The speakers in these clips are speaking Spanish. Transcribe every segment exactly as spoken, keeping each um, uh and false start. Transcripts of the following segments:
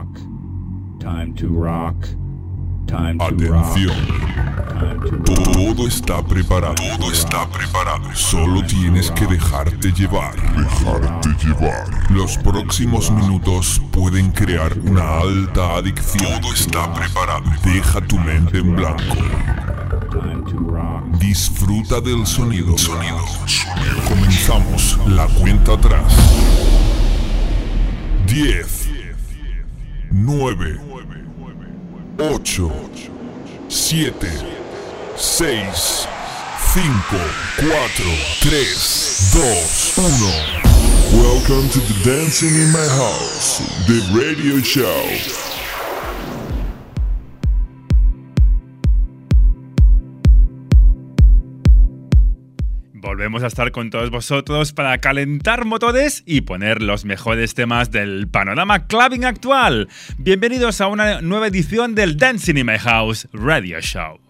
rock. Time to rock. Time to Atención. rock. Todo está preparado. Todo está preparado. Solo tienes que dejarte llevar. Dejarte llevar. Los próximos minutos pueden crear una alta adicción. Todo está preparado. Deja tu mente en blanco. Time to rock. Disfruta del sonido. Sonido. Comenzamos la cuenta atrás. diez, nueve, ocho, siete, seis, cinco, cuatro, tres, dos, uno. Welcome to the Dancing in My House, the radio show. Volvemos a estar con todos vosotros para calentar motores y poner los mejores temas del panorama clubbing actual. Bienvenidos a una nueva edición del Dancing in My House Radio Show.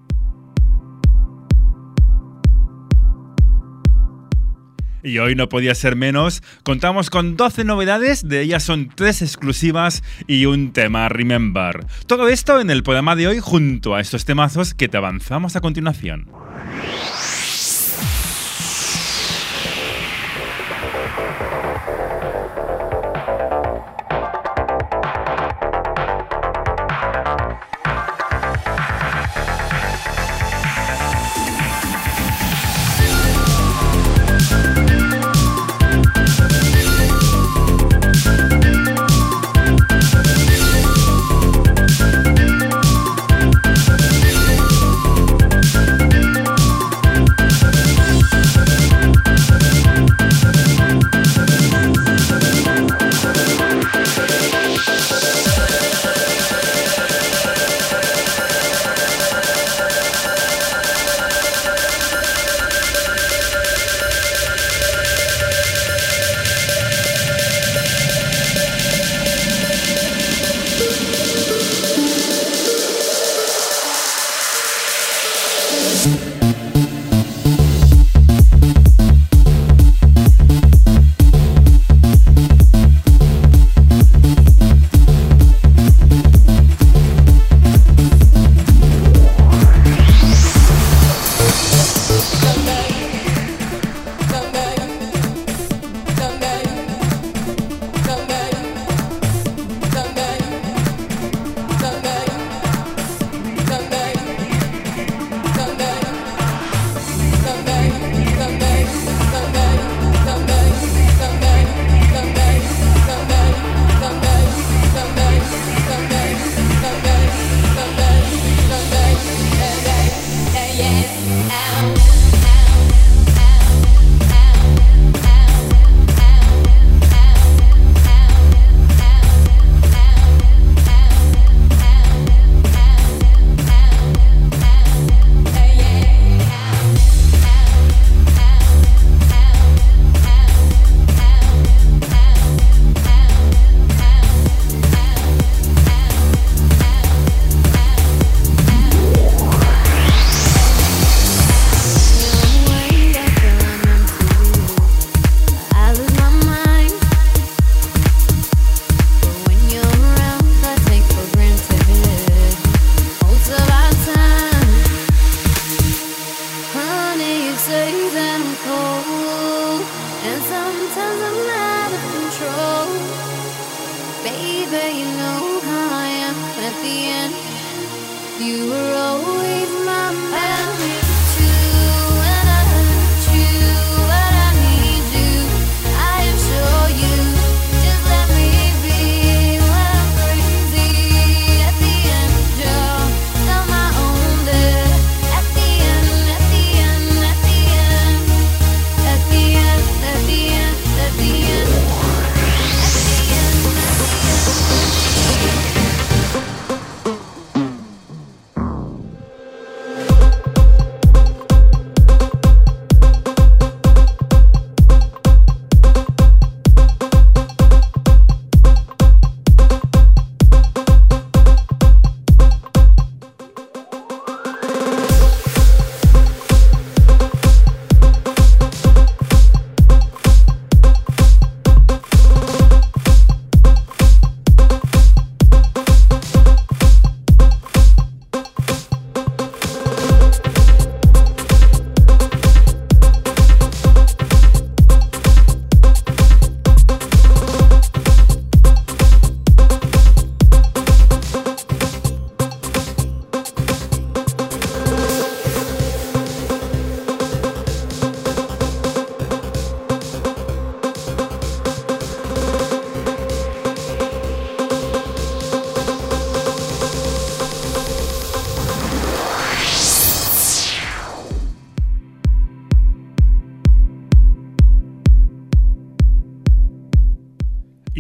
Y hoy no podía ser menos, contamos con doce novedades, de ellas son tres exclusivas y un tema Remember. Todo esto en el programa de hoy junto a estos temazos que te avanzamos a continuación.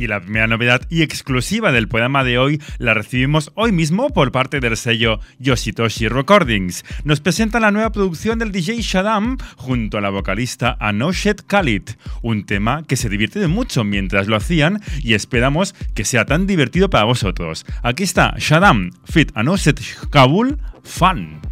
la primera novedad y exclusiva del programa de hoy la recibimos hoy mismo por parte del sello Yoshitoshi Recordings. Nos presenta la nueva producción del D J Shaddam junto a la vocalista Anoshet Khalid, un tema que se divierte mucho mientras lo hacían y esperamos que sea tan divertido para vosotros. Aquí está Shaddam feat. Anoshet Kabul, Fun.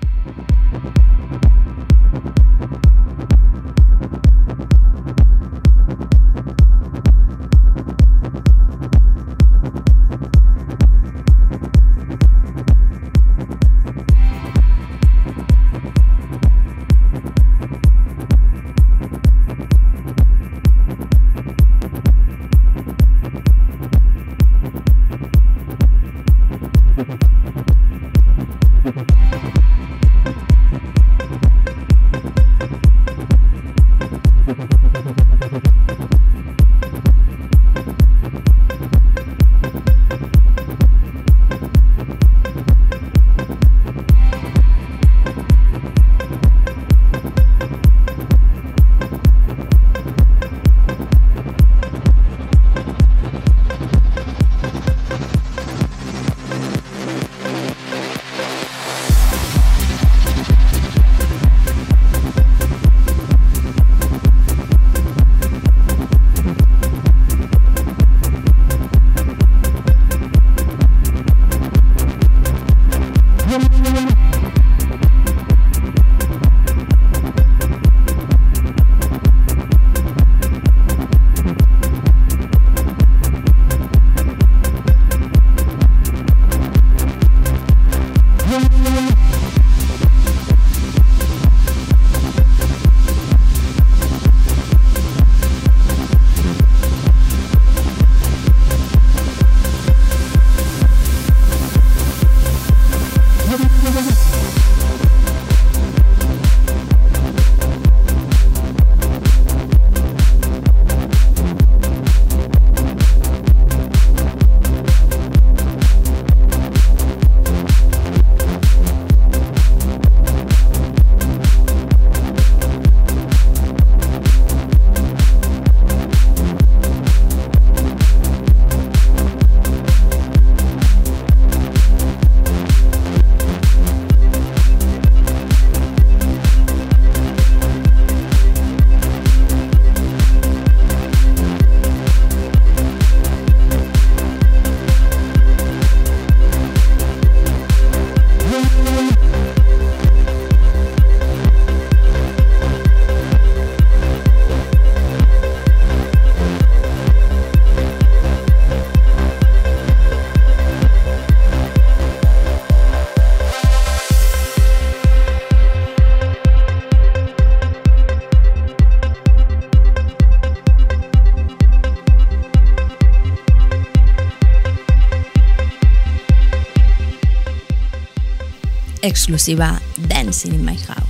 Exclusiva Dancing in My House.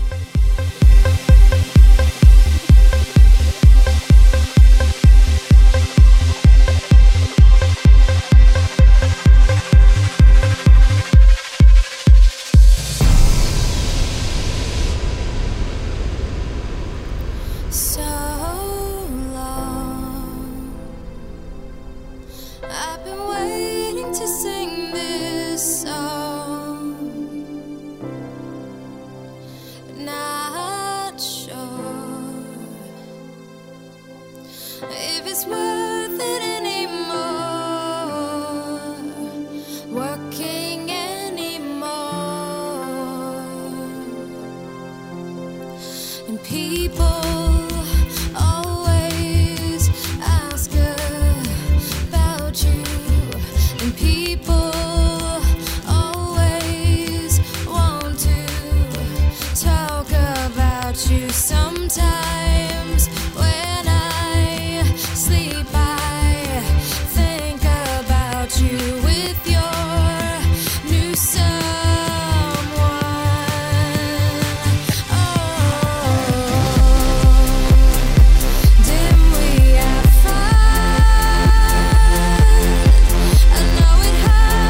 I know it hurts.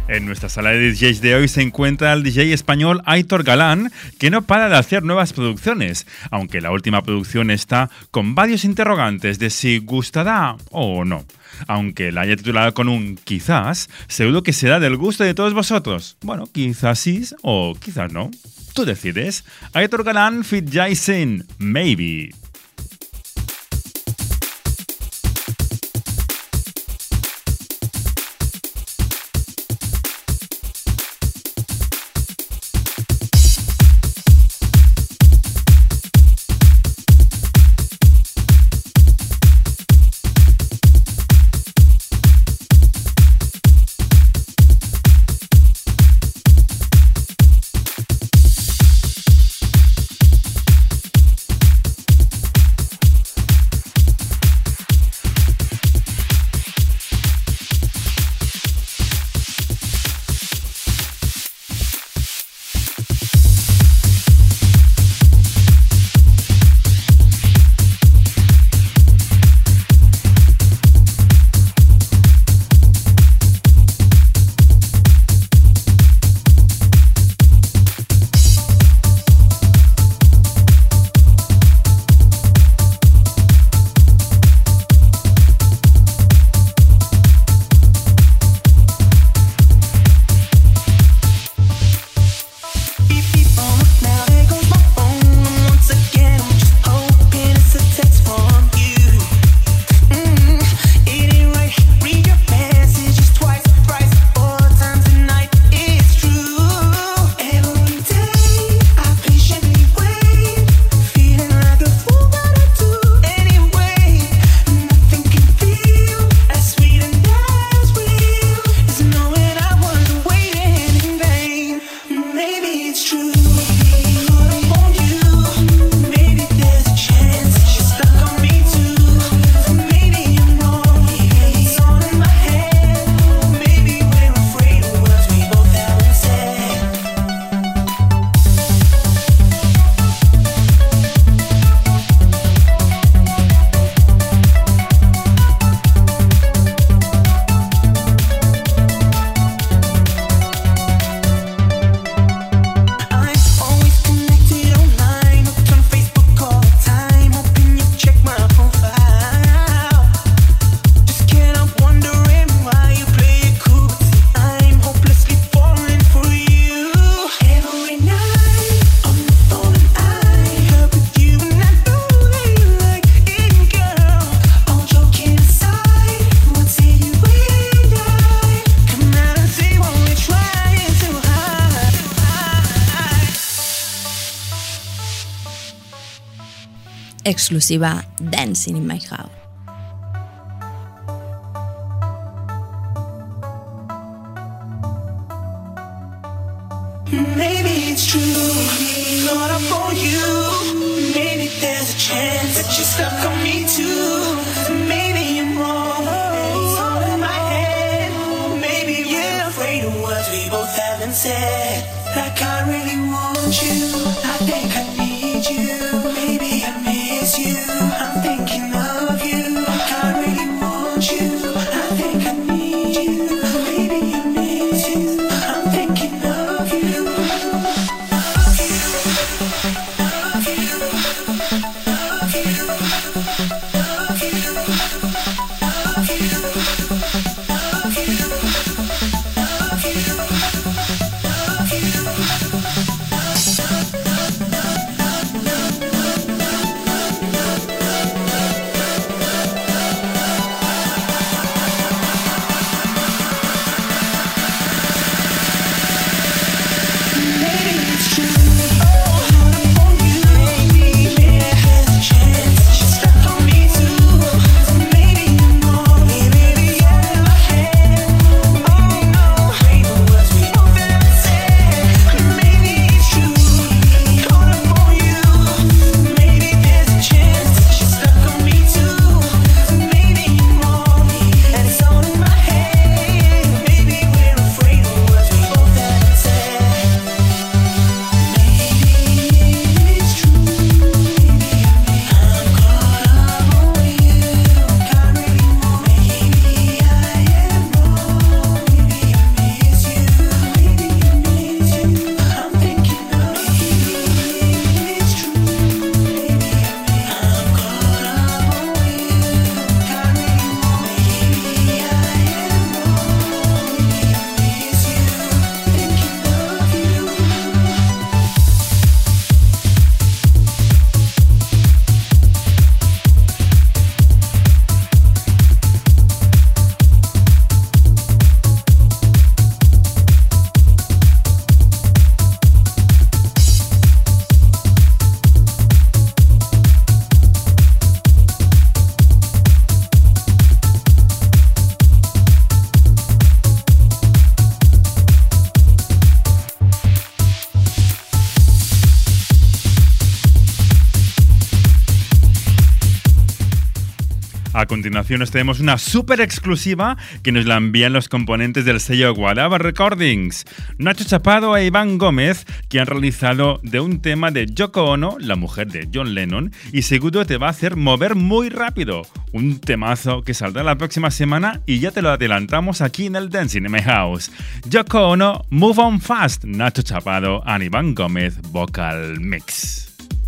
En nuestra sala de D Js de hoy se encuentra el D J español Aitor Galán, que no para de hacer nuevas producciones, aunque la última producción está con varios interrogantes de si gustará o no. Aunque la haya titulado con un quizás, seguro que será del gusto de todos vosotros. Bueno, quizás sí o quizás no. Tú decides. Aitor Galán feat. Jason, Maybe. Exclusiva Dancing in My House. Maybe it's true, Lord, I'm for you. Maybe there's a chance that you're stuck on me too. Maybe I'm wrong, it's all in my head. Maybe you're afraid of what we both haven't said. Like I really want you, I think I need you. Maybe I miss you, I'm thinking of you. I really want you, I think I need you. Maybe I miss you, I'm thinking of you. Love you, love you, love you, love you. continuación os tenemos una súper exclusiva que nos la envían los componentes del sello Guadaba Recordings, Nacho Chapado e Iván Gómez, que han realizado de un tema de Yoko Ono, la mujer de John Lennon, y seguro te va a hacer mover muy rápido. Un temazo que saldrá la próxima semana y ya te lo adelantamos aquí en el Dancing in My House. Yoko Ono, Move On Fast, Nacho Chapado and Iván Gómez, Vocal Mix.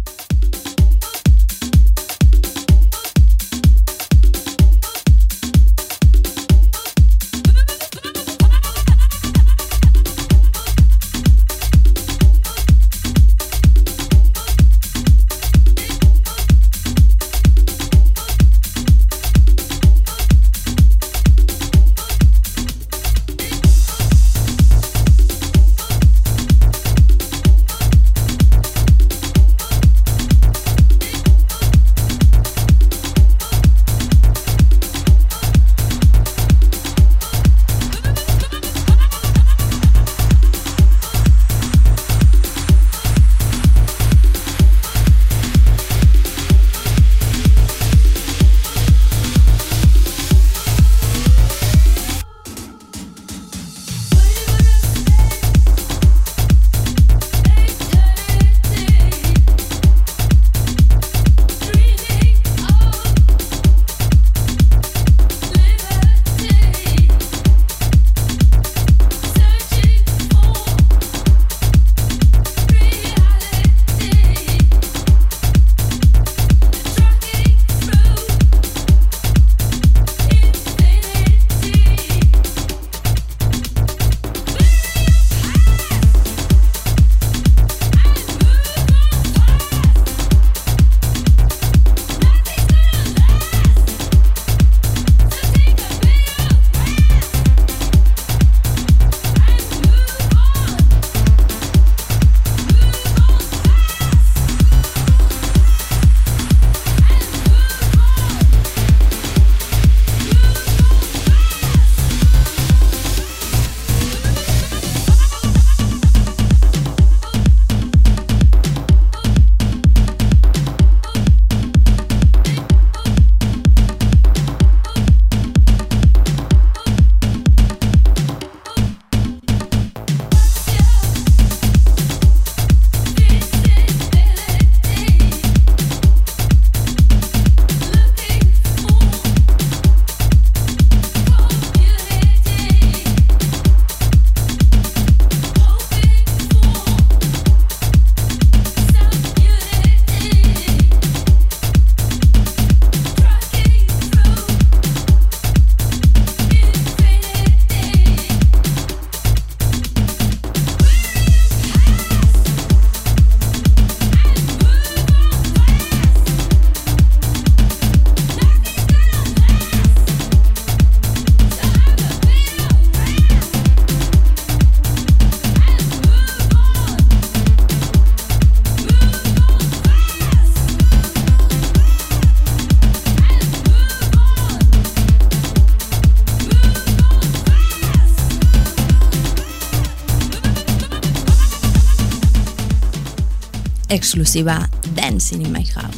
Exclusiva Dancing in My House.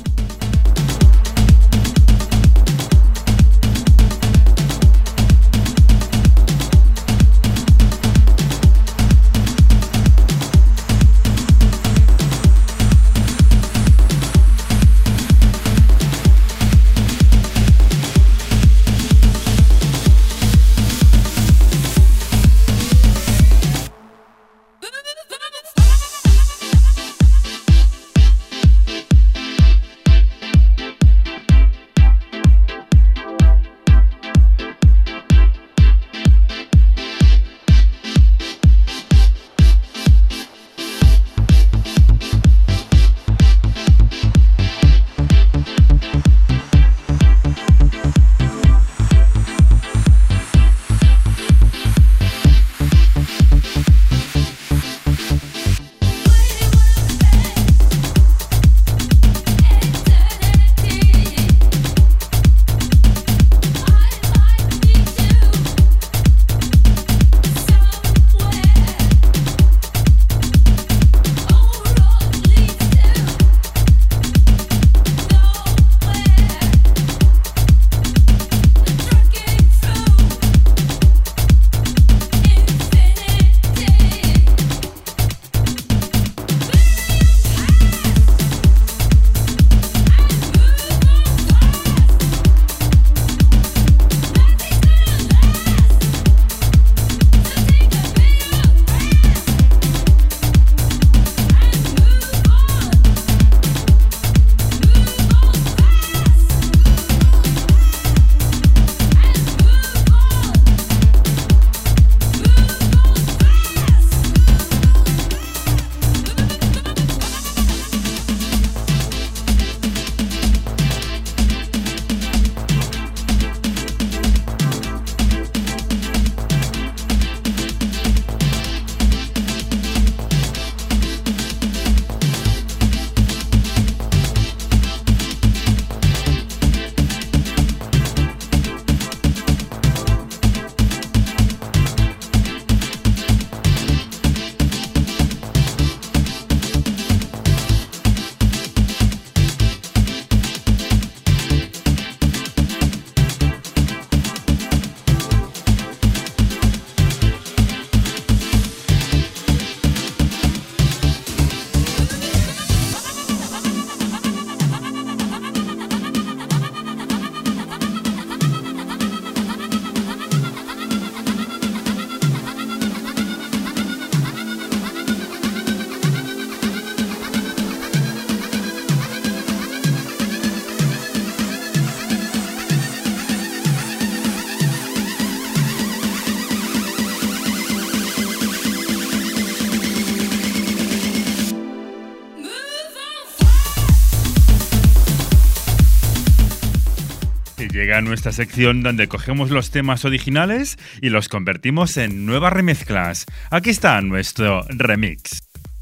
llega nuestra sección donde cogemos los temas originales y los convertimos en nuevas remezclas. Aquí está nuestro remix.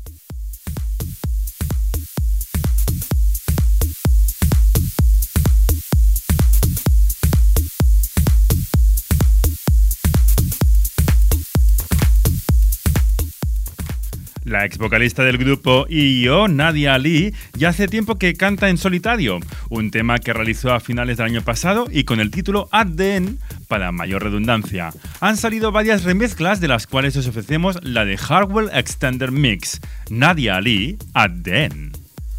La ex vocalista del grupo E E O, Nadia Ali, ya hace tiempo que canta en solitario, un tema que realizó a finales del año pasado y con el título At The End, para mayor redundancia. Han salido varias remezclas de las cuales os ofrecemos la de Hardwell Extender Mix, Nadia Ali, At The End.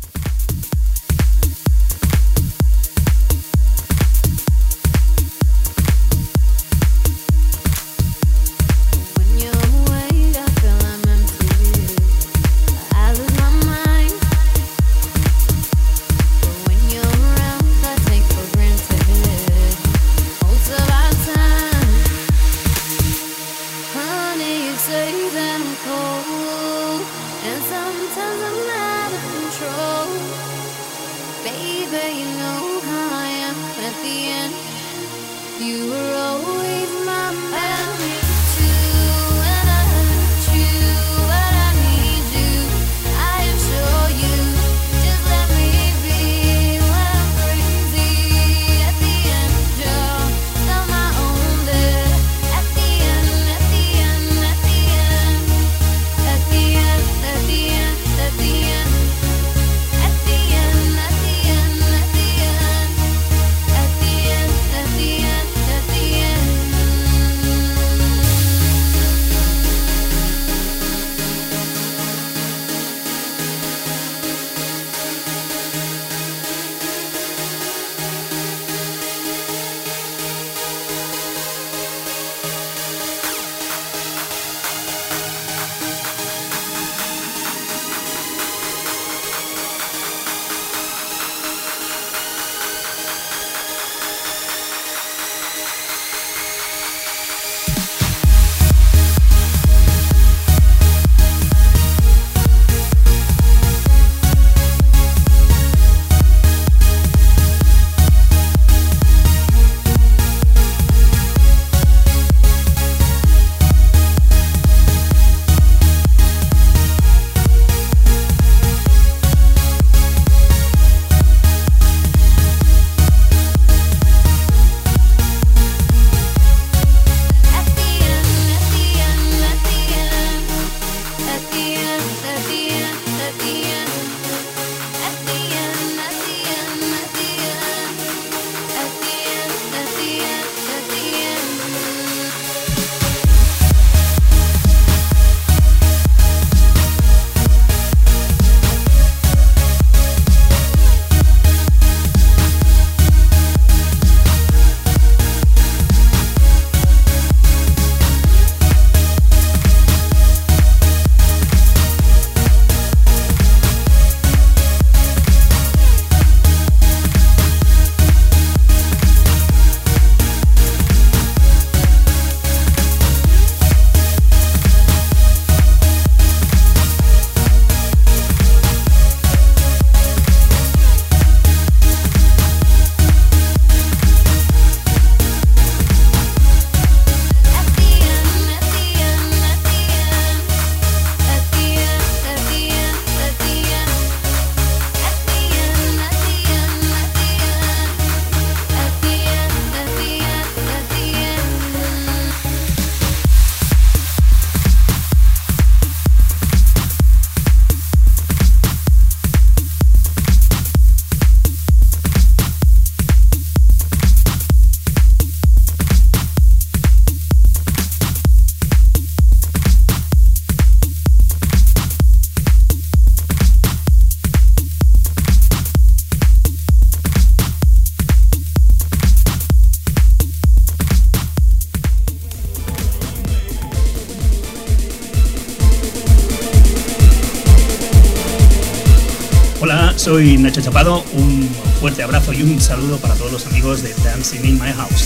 Hola, soy Nacho Chapado, un fuerte abrazo y un saludo para todos los amigos de Dancing in My House.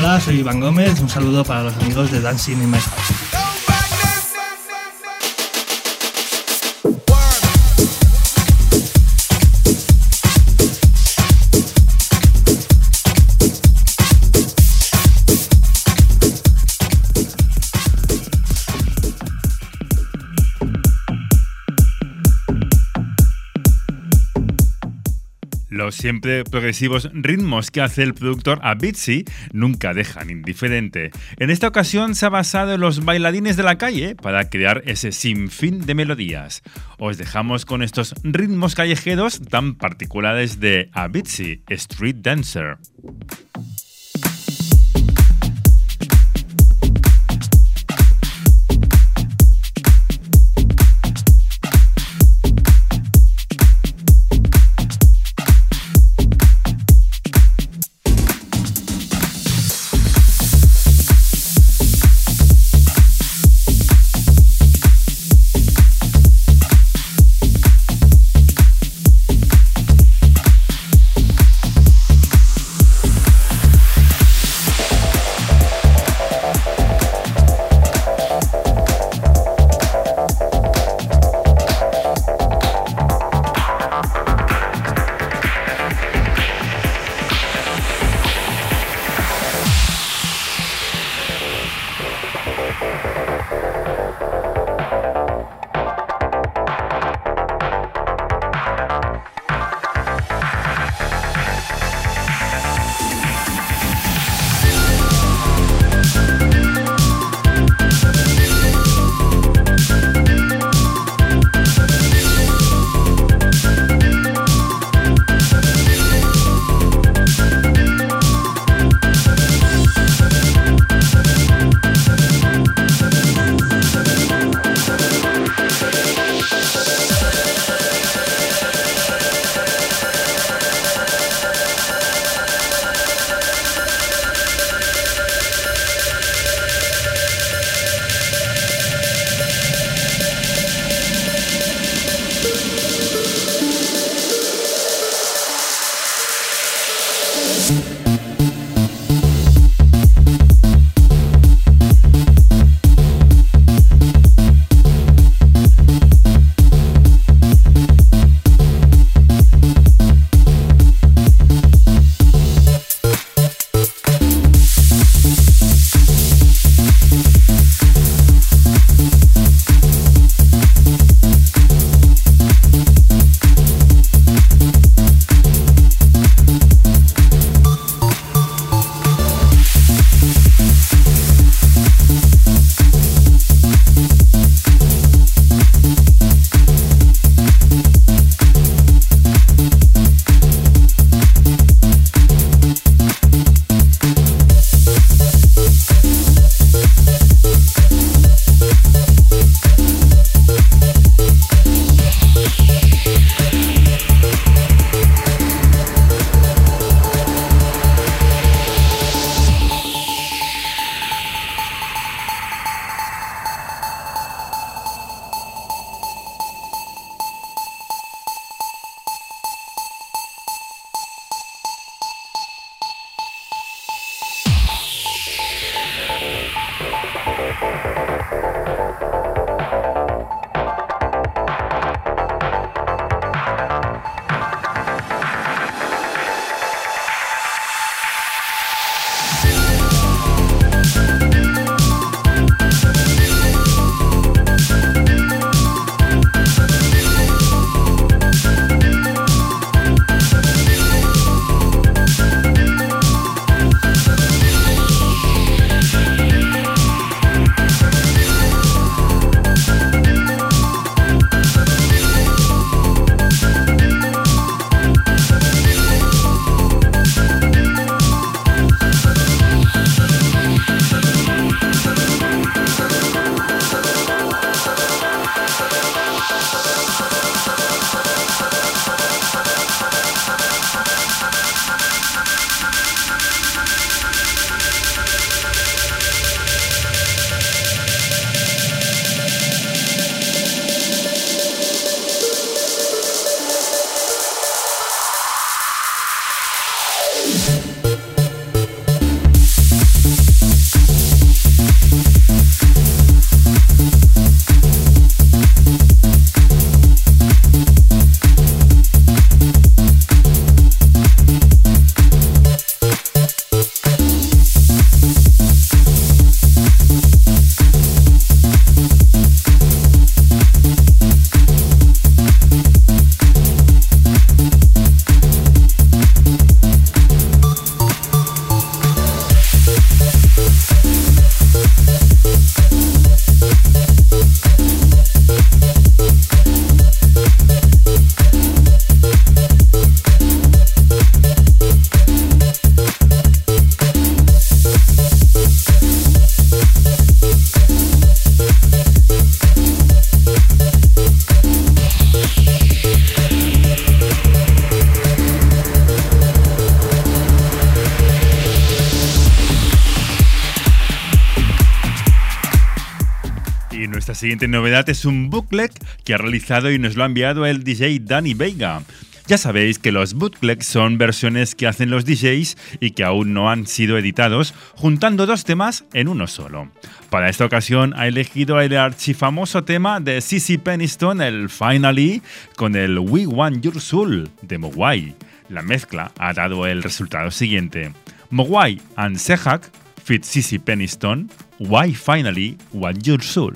Hola, soy Iván Gómez, un saludo para los amigos de Dancing in My House. Los siempre progresivos ritmos que hace el productor Avicii nunca dejan indiferente. En esta ocasión se ha basado en los bailarines de la calle para crear ese sinfín de melodías. Os dejamos con estos ritmos callejeros tan particulares de Avicii, Street Dancer. Esta siguiente novedad es un bootleg que ha realizado y nos lo ha enviado el D J Danny Vega. Ya sabéis que los bootlegs son versiones que hacen los D Js y que aún no han sido editados, juntando dos temas en uno solo. Para esta ocasión ha elegido el archifamoso tema de C C Peniston, el Finally, con el We Want Your Soul de Mogwai. La mezcla ha dado el resultado siguiente: Mogwai and Sehak feat C C Peniston, Why Finally Want Your Soul.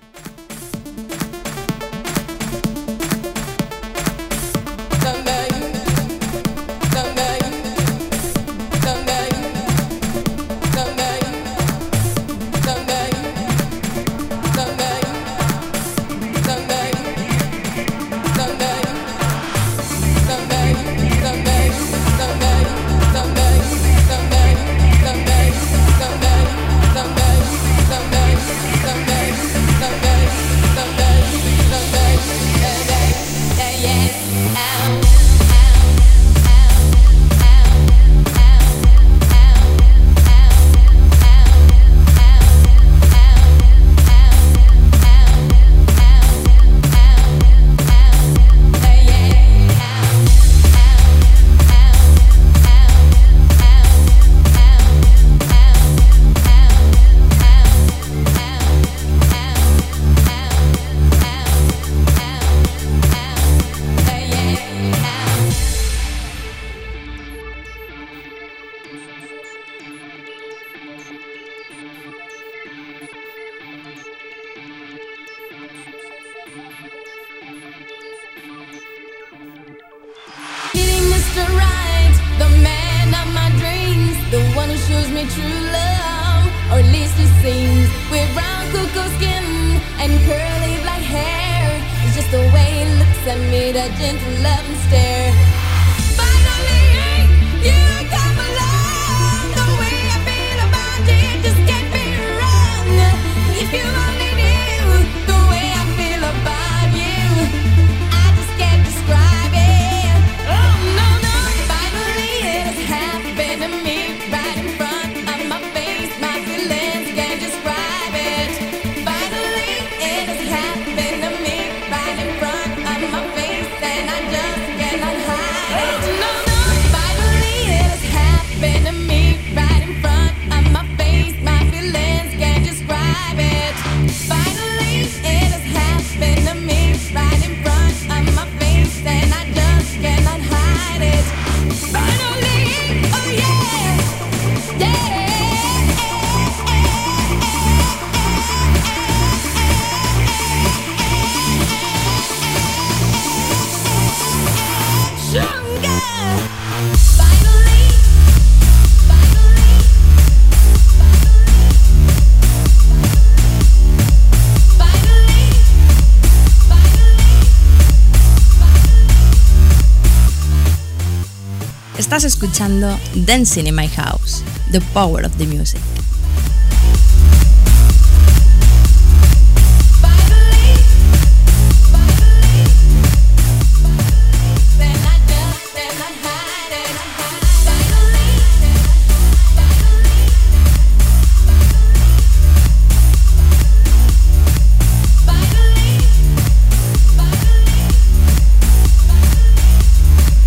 Estás escuchando Dancing in My House, The Power of the Music.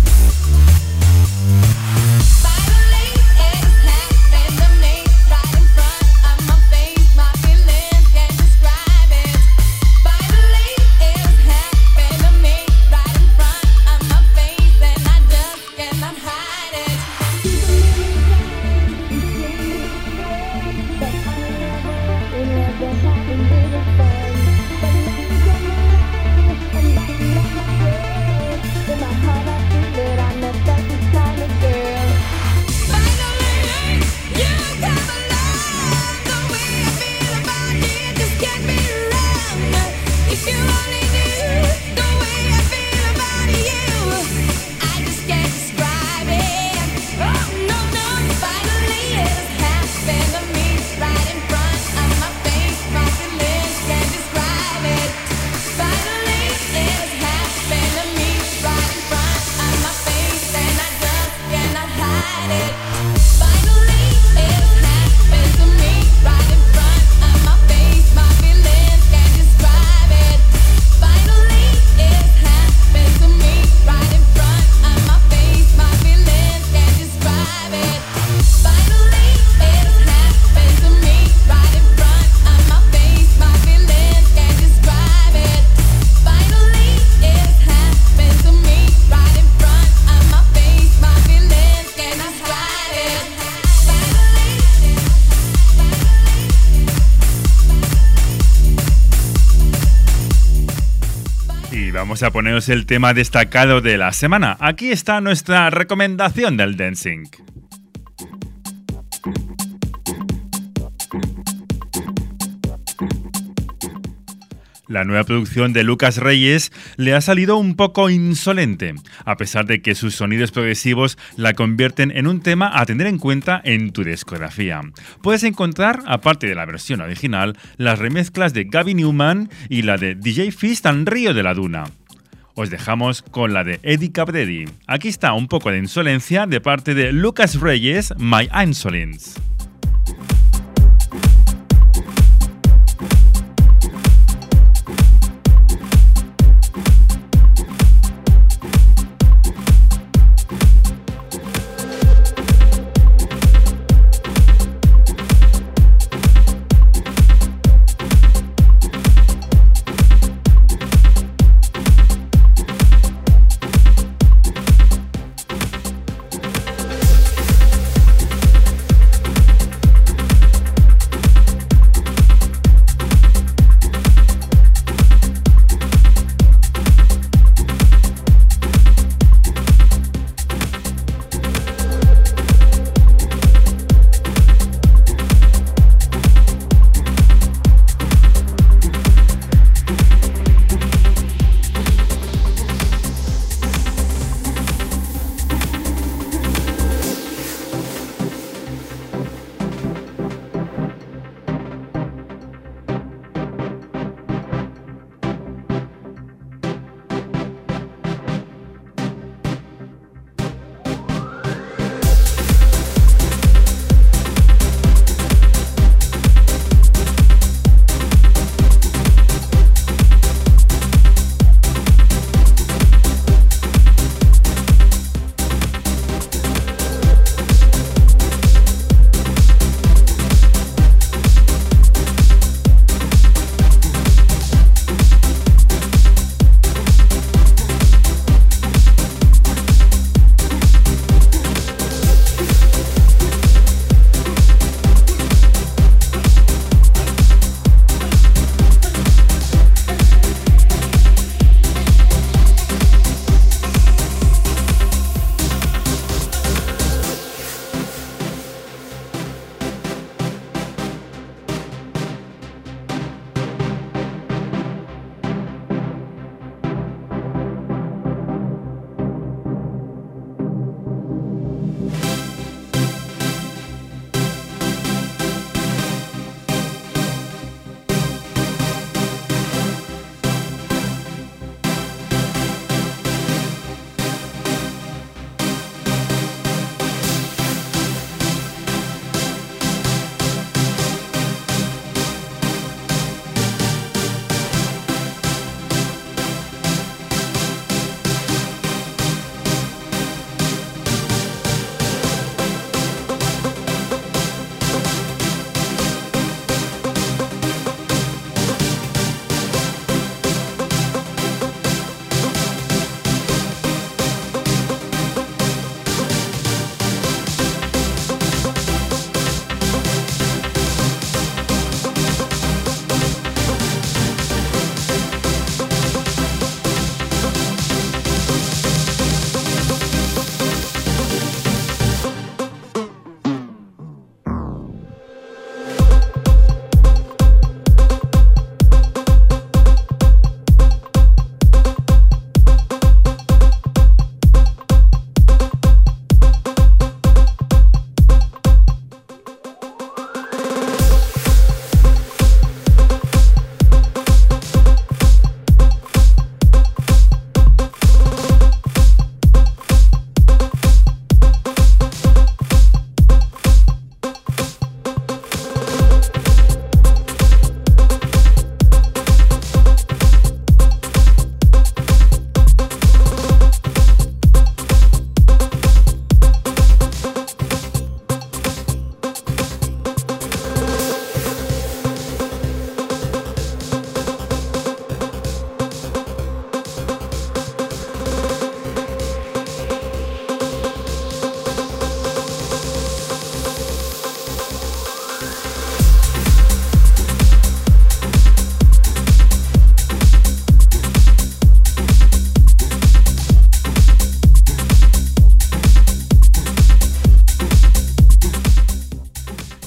Finally, it happened to me right in vamos a poneros el tema destacado de la semana. Aquí está nuestra recomendación del dancing. La nueva producción de Lucas Reyes le ha salido un poco insolente, a pesar de que sus sonidos progresivos la convierten en un tema a tener en cuenta en tu discografía. Puedes encontrar, aparte de la versión original, las remezclas de Gaby Newman y la de D J Fist en Río de la Duna. Os dejamos con la de Eddie Cabreri. Aquí está un poco de insolencia de parte de Lucas Reyes, My Insolence.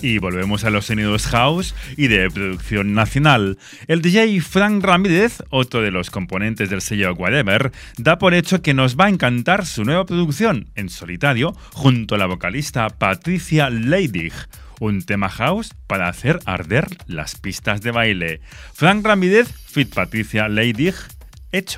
Y volvemos a los sonidos house y de producción nacional. El D J Frank Ramírez, otro de los componentes del sello Whatever, da por hecho que nos va a encantar su nueva producción en solitario junto a la vocalista Patricia Leidig. Un tema house para hacer arder las pistas de baile. Frank Ramírez, feat Patricia Leidig, hecho.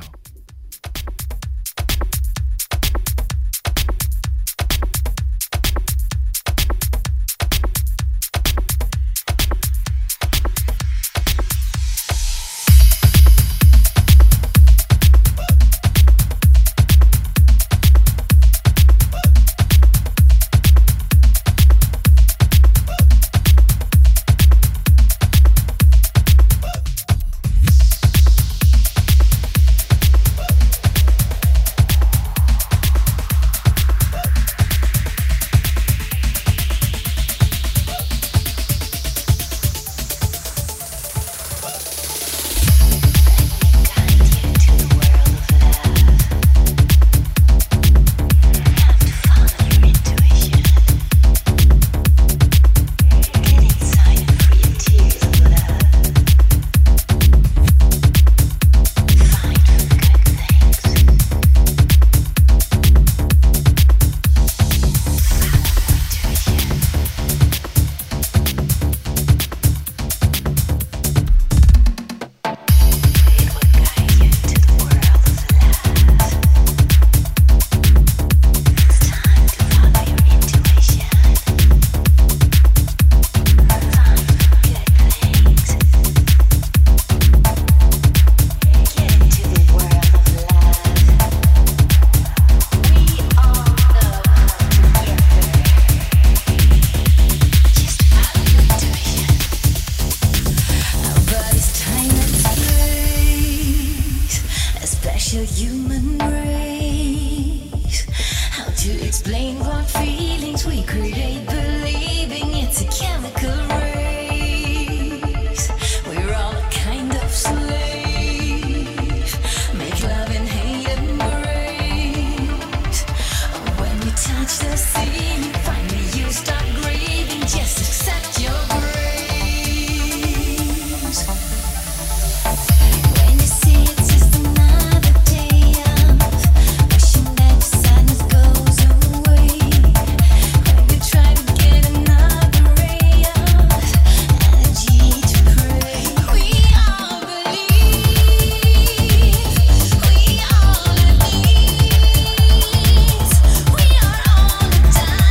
Time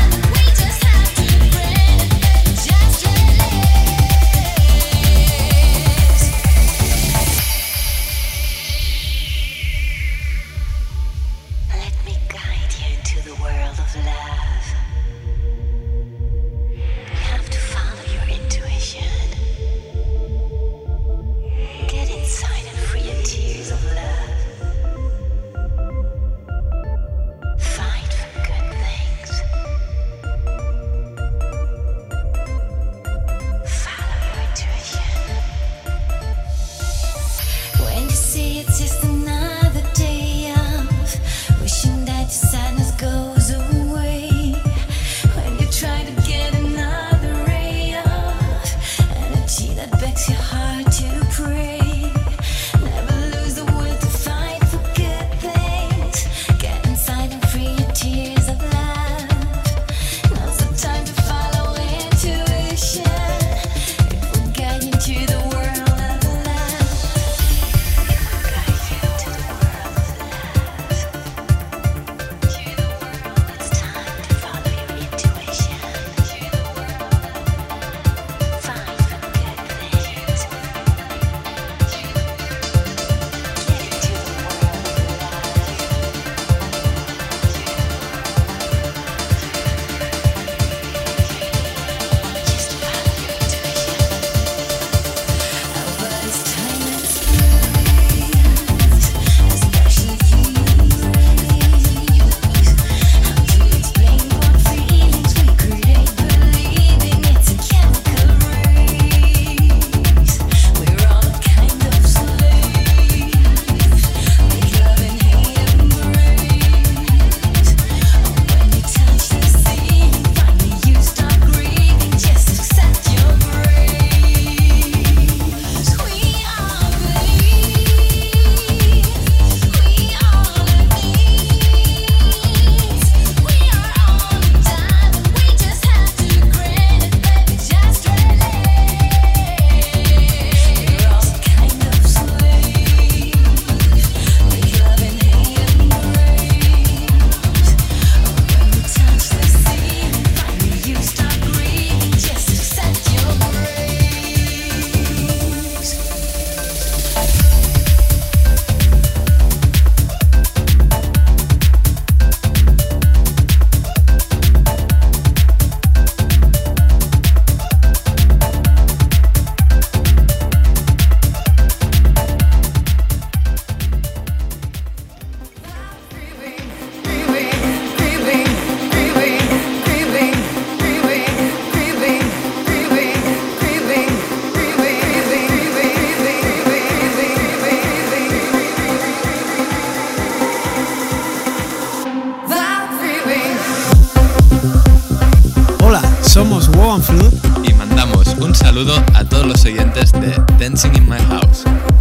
One Fruit. Y mandamos un saludo a todos los oyentes de Dancing in My House.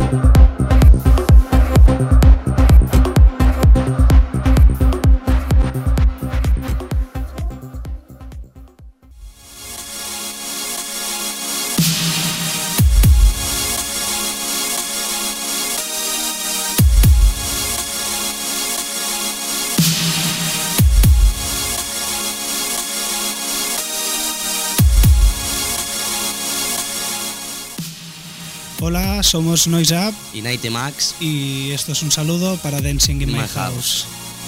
Hola, somos Noise Up y Nighty Max y esto es un saludo para Dancing in My, My House. House.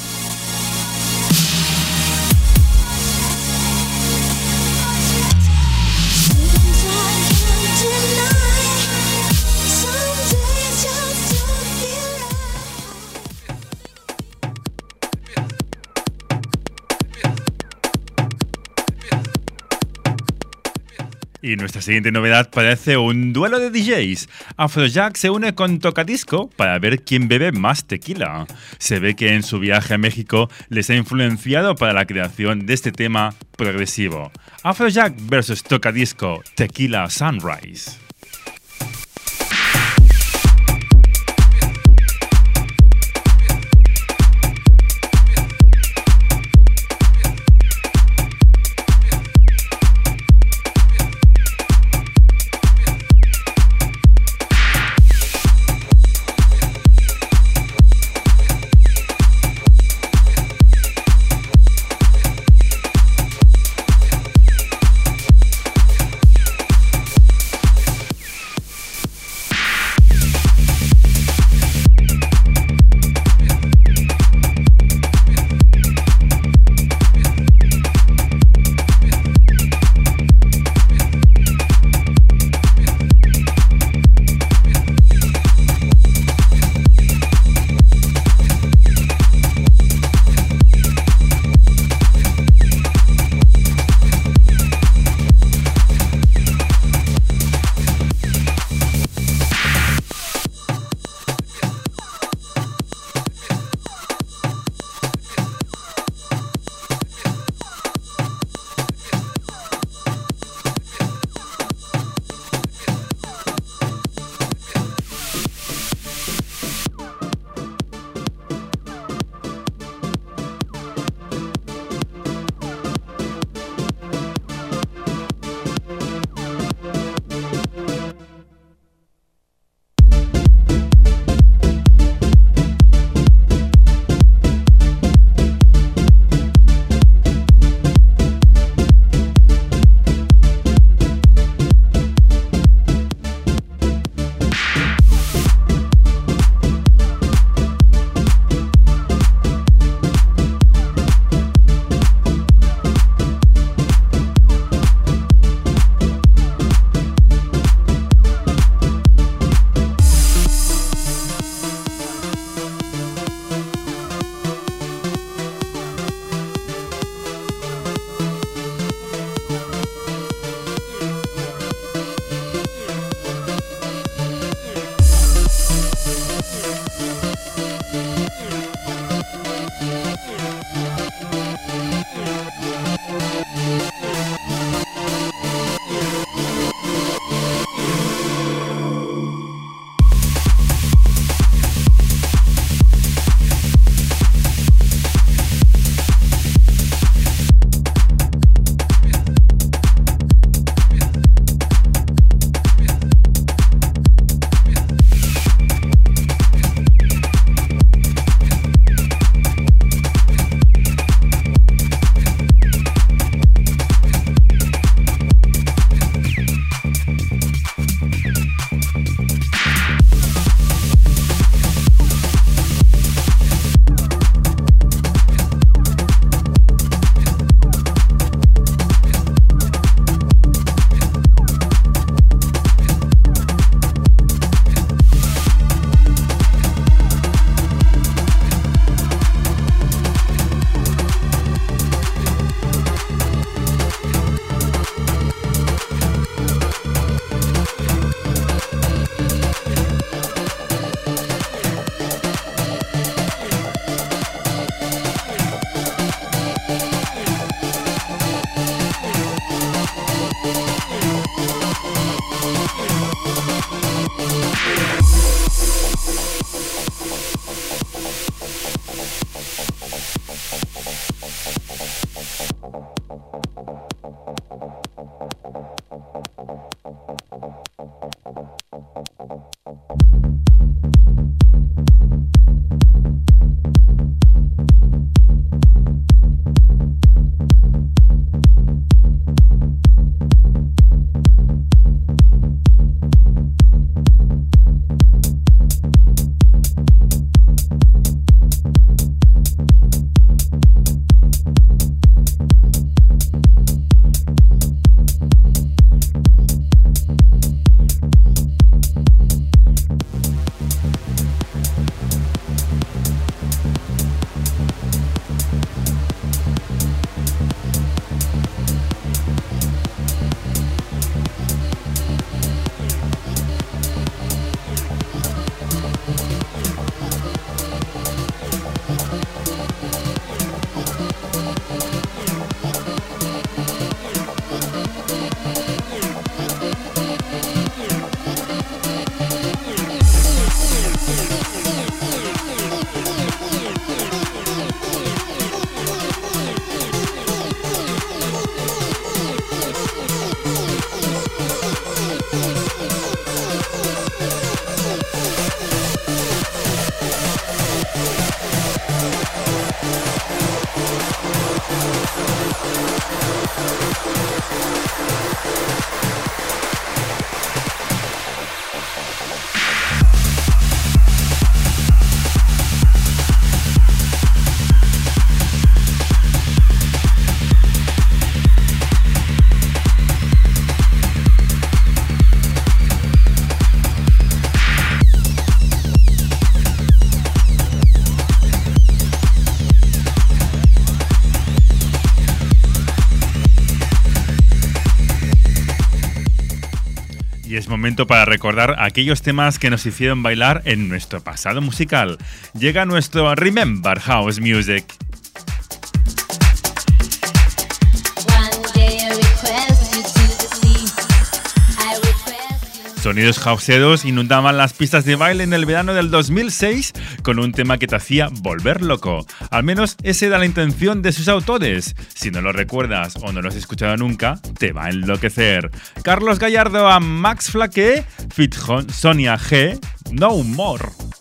Y nuestra siguiente novedad parece un duelo de D Js. Afrojack se une con Tocadisco para ver quién bebe más tequila. Se ve que en su viaje a México les ha influenciado para la creación de este tema progresivo. Afrojack versus Tocadisco, Tequila Sunrise. Y es momento para recordar aquellos temas que nos hicieron bailar en nuestro pasado musical. Llega nuestro Remember House Music. Sonidos houseeros inundaban las pistas de baile en el verano del dos mil seis con un tema que te hacía volver loco. Al menos esa era la intención de sus autores. Si no lo recuerdas o no lo has escuchado nunca, te va a enloquecer. Carlos Gallardo a Max Flaque, Fit Sonia G, No More.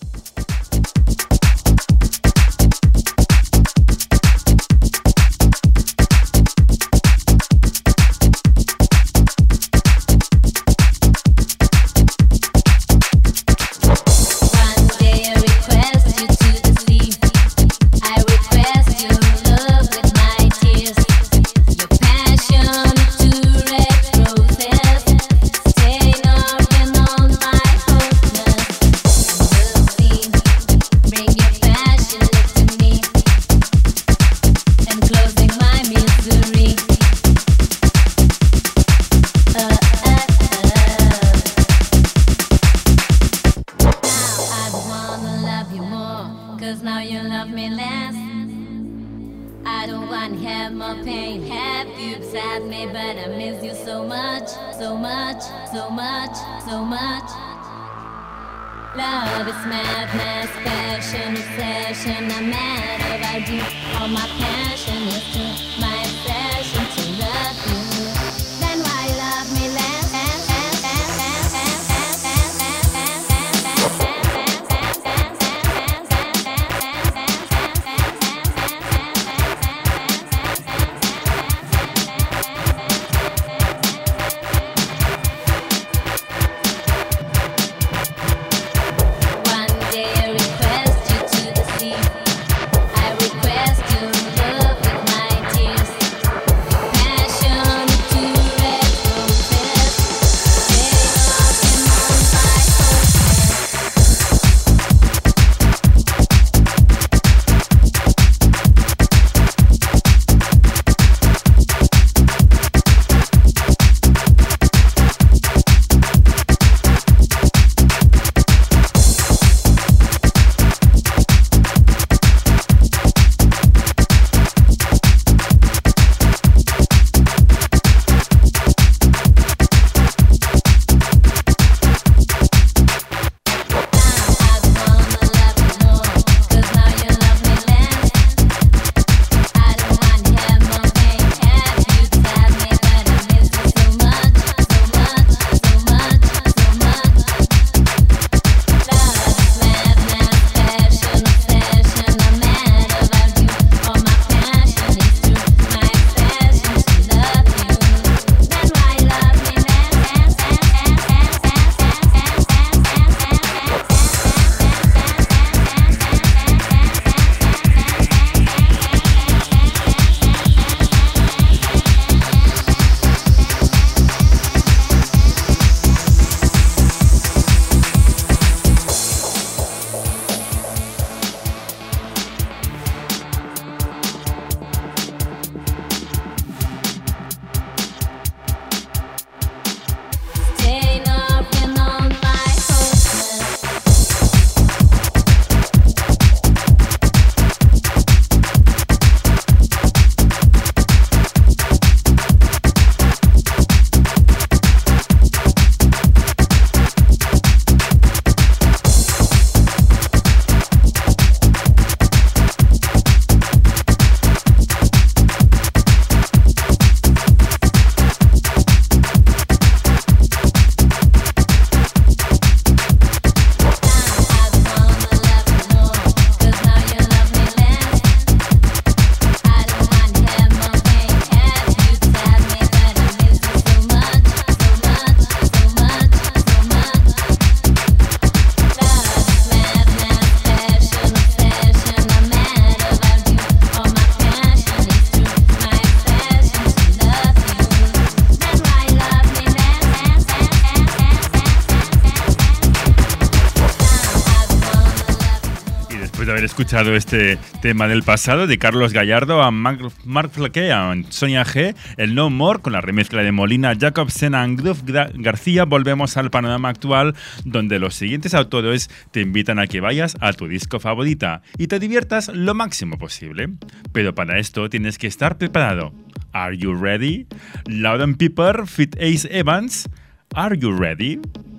Love is madness, passion, obsession. I'm mad about you. All my passion is true. My obsession to love you. Then why love me less? Tears. escuchado este tema del pasado de Carlos Gallardo a Mark, Mark Flaque, a Sonia G, el No More con la remezcla de Molina, Jacobsen y Groove García, volvemos al panorama actual donde los siguientes autores te invitan a que vayas a tu disco favorita y te diviertas lo máximo posible. Pero para esto tienes que estar preparado. Are you ready? Lauren Piper, Fit Ace Evans. Are you ready?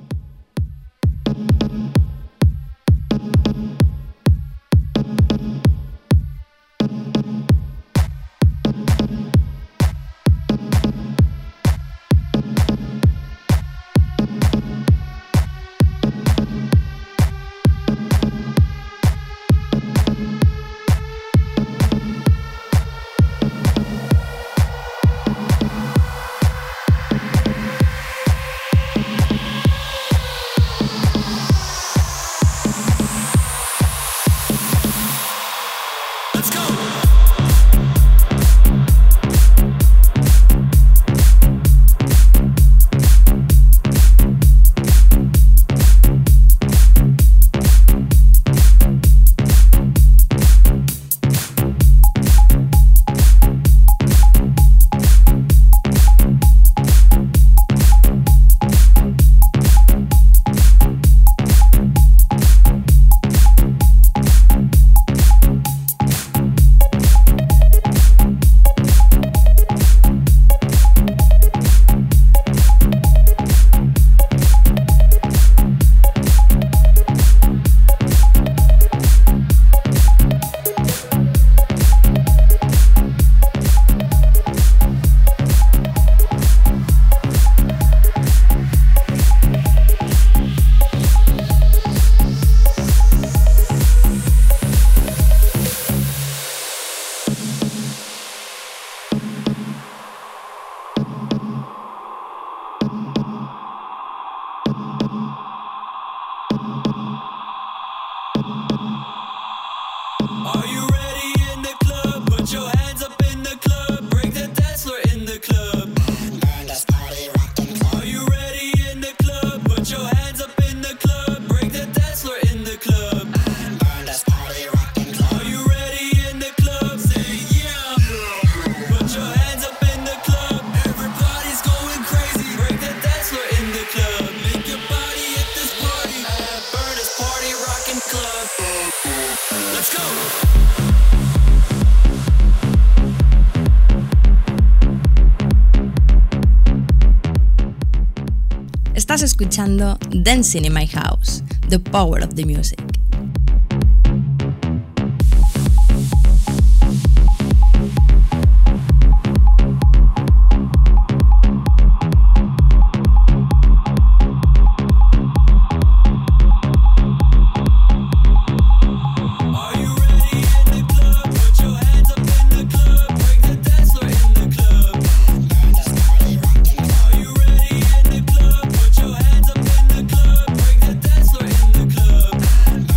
Estás escuchando Dancing in My House, The Power of the Music. Club.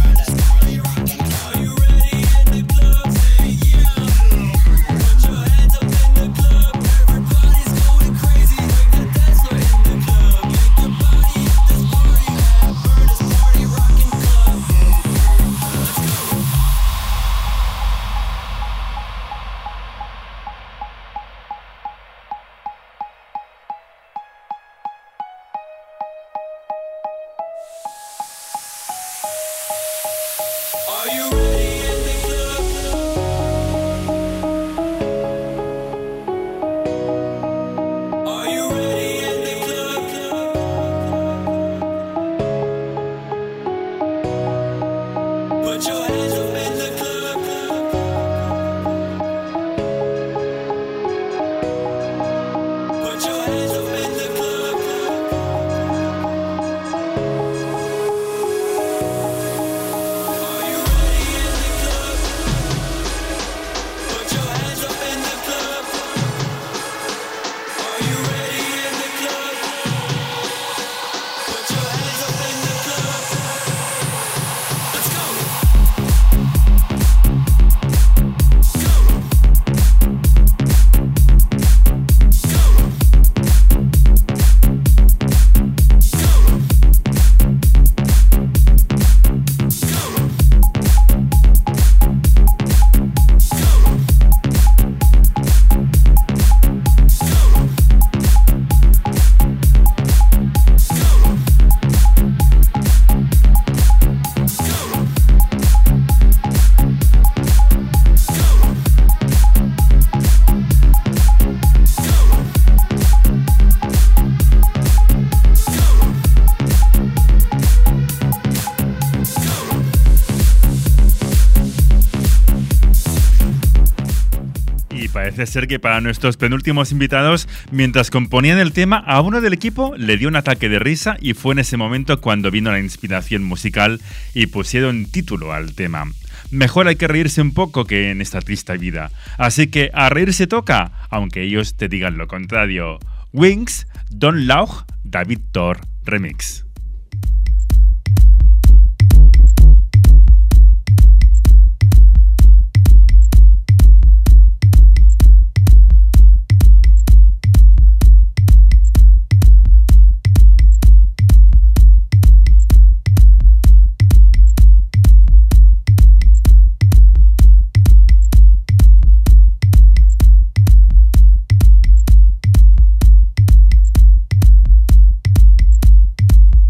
Parece ser que para nuestros penúltimos invitados, mientras componían el tema, a uno del equipo le dio un ataque de risa y fue en ese momento cuando vino la inspiración musical y pusieron título al tema. Mejor hay que reírse un poco que en esta triste vida. Así que a reírse toca, aunque ellos te digan lo contrario. Wings, Don Lauch, David Thor, Remix. Thank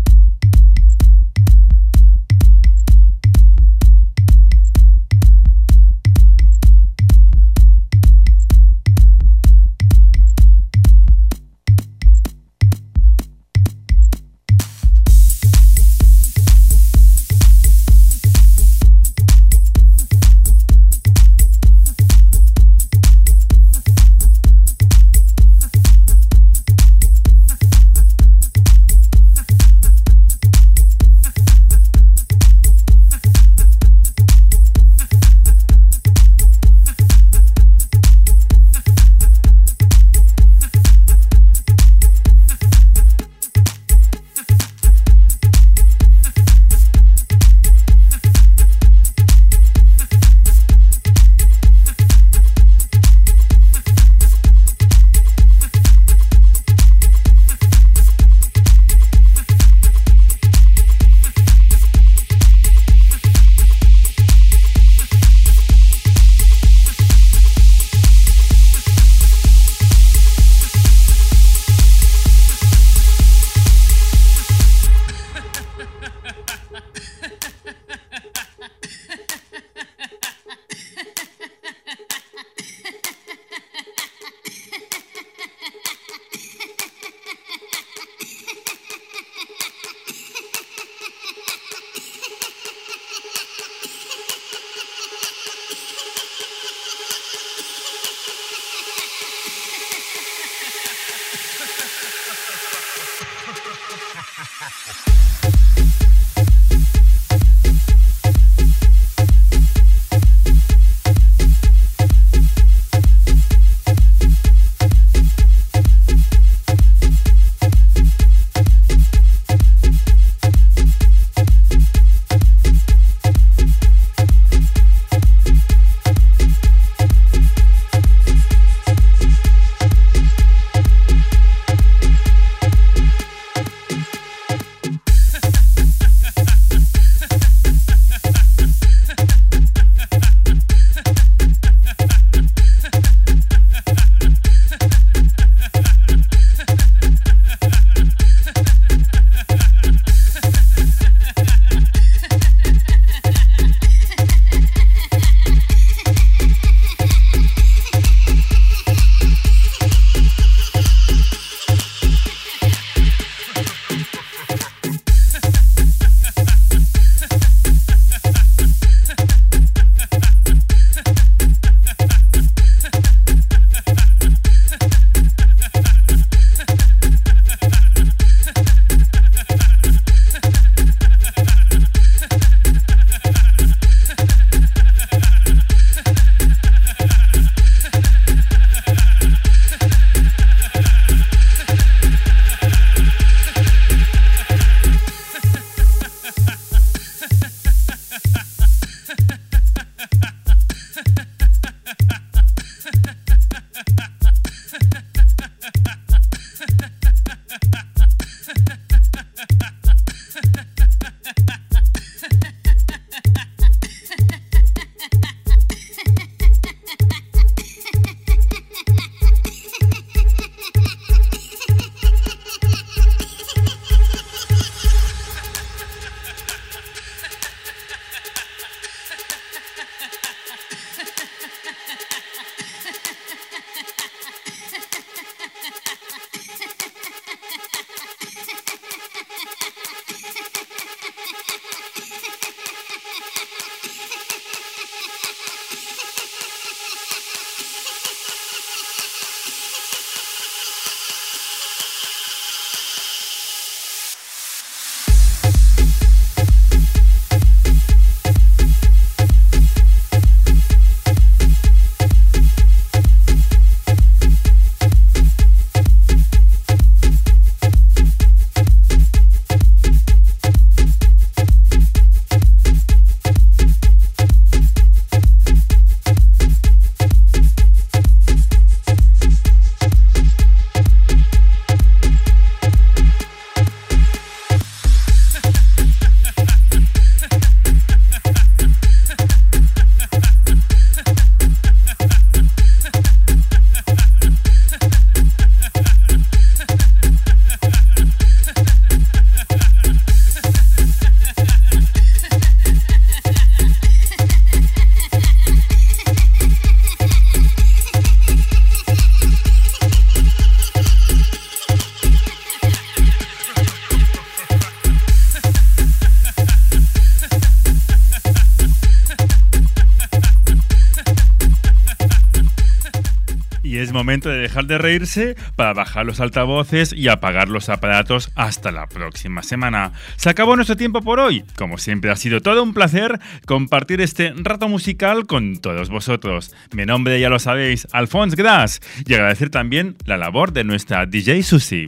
momento de dejar de reírse para bajar los altavoces y apagar los aparatos hasta la próxima semana. Se acabó nuestro tiempo por hoy. Como siempre ha sido todo un placer compartir este rato musical con todos vosotros. Mi nombre, ya lo sabéis, Alphonse Gras, y agradecer también la labor de nuestra D J Susi.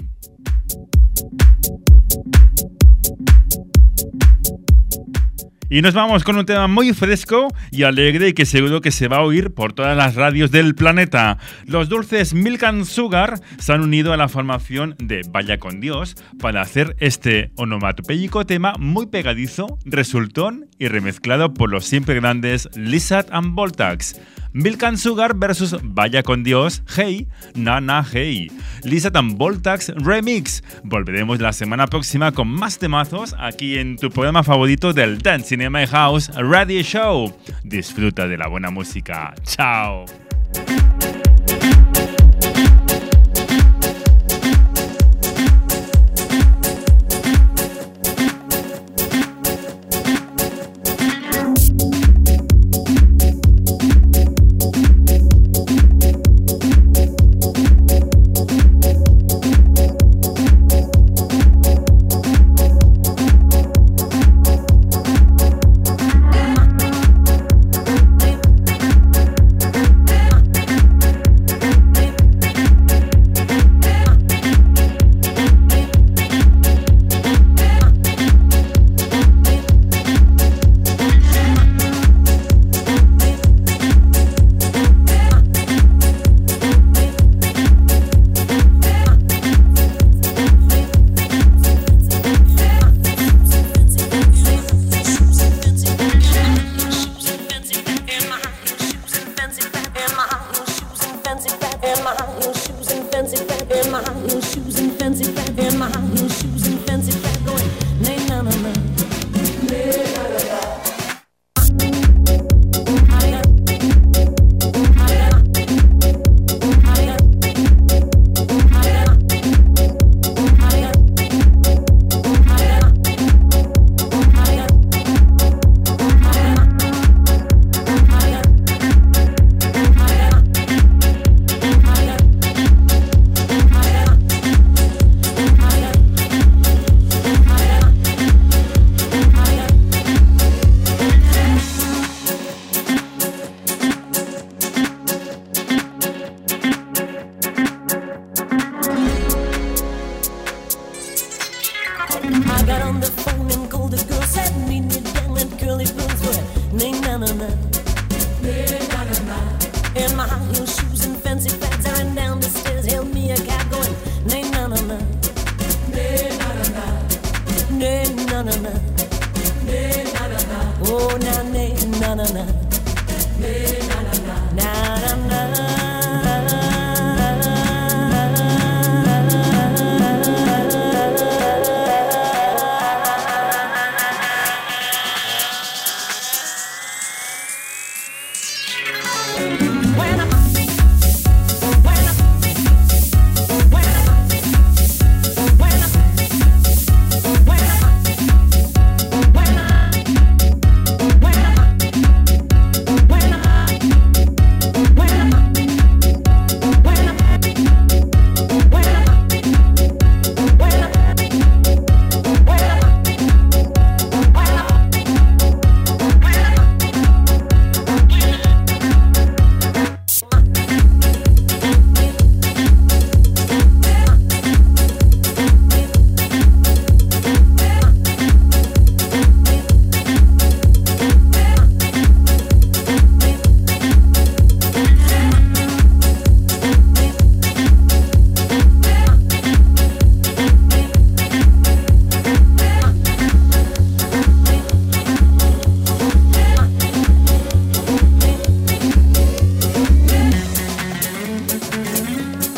Y nos vamos con un tema muy fresco y alegre y que seguro que se va a oír por todas las radios del planeta. Los dulces Milk and Sugar se han unido a la formación de Vaya con Dios para hacer este onomatopéyico tema muy pegadizo, resultón y remezclado por los siempre grandes Lizard and Voltax. Milk and Sugar versus Vaya con Dios, Hey, Na Na Hey. Lizard and Voltax Remix. Volveremos la semana próxima con más temazos aquí en tu programa favorito del Dancing in My House Radio Show. Disfruta de la buena música. Chao.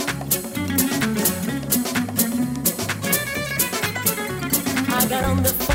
I got on the phone.